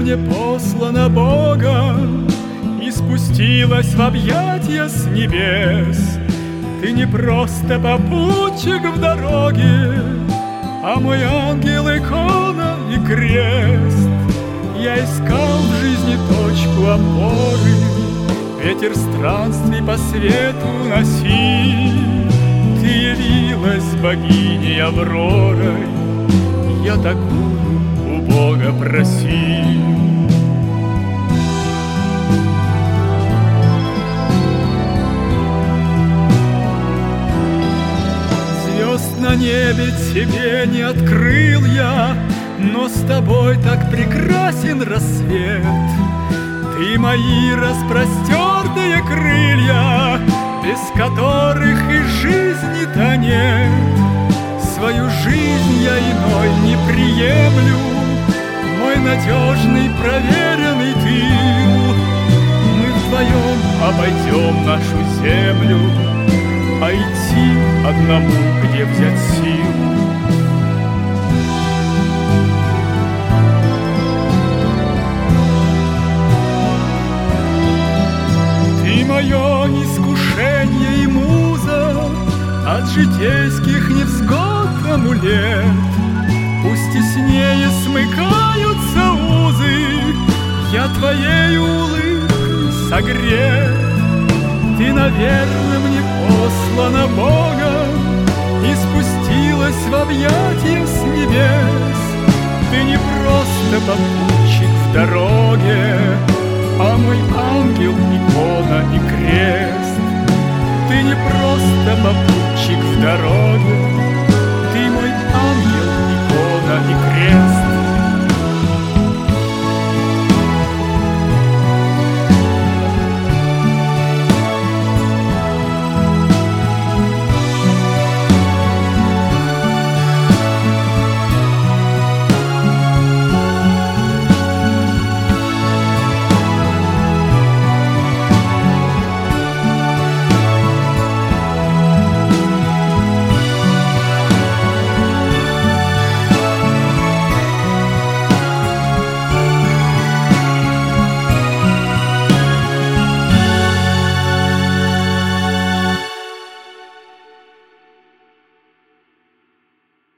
мне послана Богом и спустилась в объятия с небес. Ты не просто попутчик в дороге, а мой ангел, икона и крест. Я искал в жизни точку опоры, ветер странствий по свету носи. Ты явилась богиней Авророй, я такую у Бога просил. Звезд на небе тебе не открыл я, но с тобой так прекрасен рассвет. Ты мои распростертые крылья, без которых и жизни-то нет. Свою жизнь я иной не приемлю, мой надежный проверенный тыл. Мы вдвоем обойдем нашу землю, а идти одному где взять сил? Ты мое искушение и муза, от житейских невзгод амулет. Пусть теснее смыкаются узы, я твоей улыбкой согрет. Ты, наверное, мне послана Богом и спустилась в объятия с небес. Ты не просто попутчик в дороге, а мой ангел, икона и крест. Ты не просто попутчик в дороге,